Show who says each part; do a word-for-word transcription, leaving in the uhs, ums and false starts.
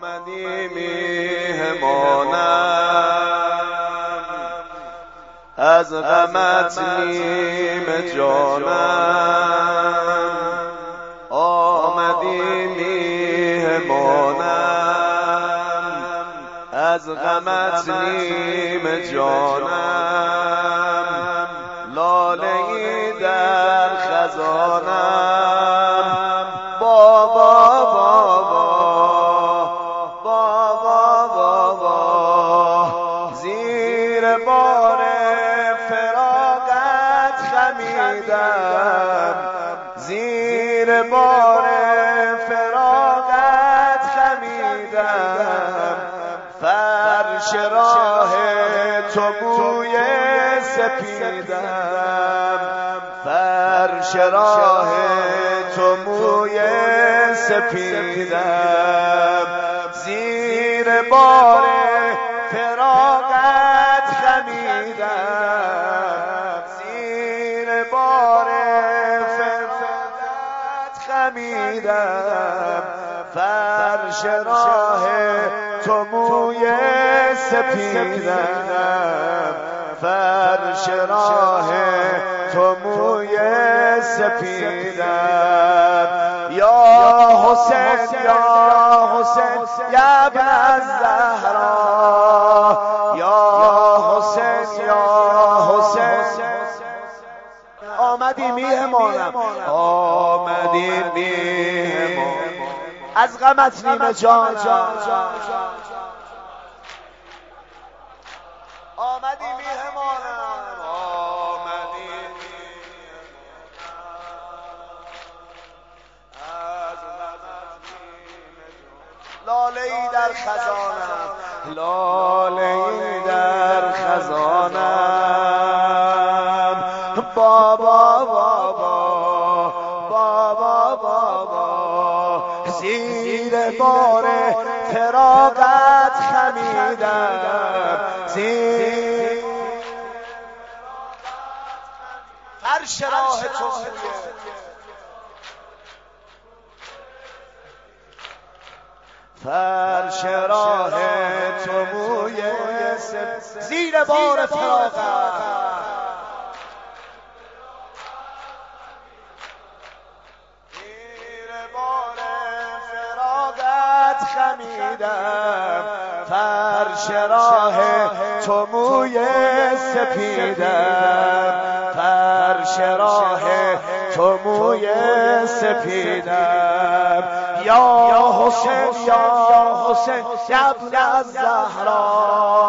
Speaker 1: آمدی میهمانم از غمت نیم جانم، آمدی میهمانم از غمت نیم جانم، لاله‌ای در خزانم، بابا بابا بابا بابا زیر بار فراقت خمیدم، زیر بار فراقت خمیدم، فرش راه تو موی سپیدم، فرش راه تو موی سپیدم، زیر بار فراقت خمیدم، زیر بار فراقت خمیدم، فرش راه تو موی سپیدم، فرش راه تو موی سپیدم. یا حسین یا حسین یا ابن الزهرا، یا حسین یا حسین آمدی میهمانم، آمدی میهمانم از غمت نیم جانم، آمدی میهمانم، آمدی از غمت نیم جانم، لاله‌ای در خزانم، لاله‌ای در خزانم، بابا بابا بابا بابا زیر بار فراقت خمیدم، زیر فرش راه تو فرش راه تو موی زیر بار فراقت، زیر بار فراقت خمیدم، فرش راه تو موی سپیدم، فرش راه تو موی سپیدم. یا حسین یا حسین یا ابن الزهرا،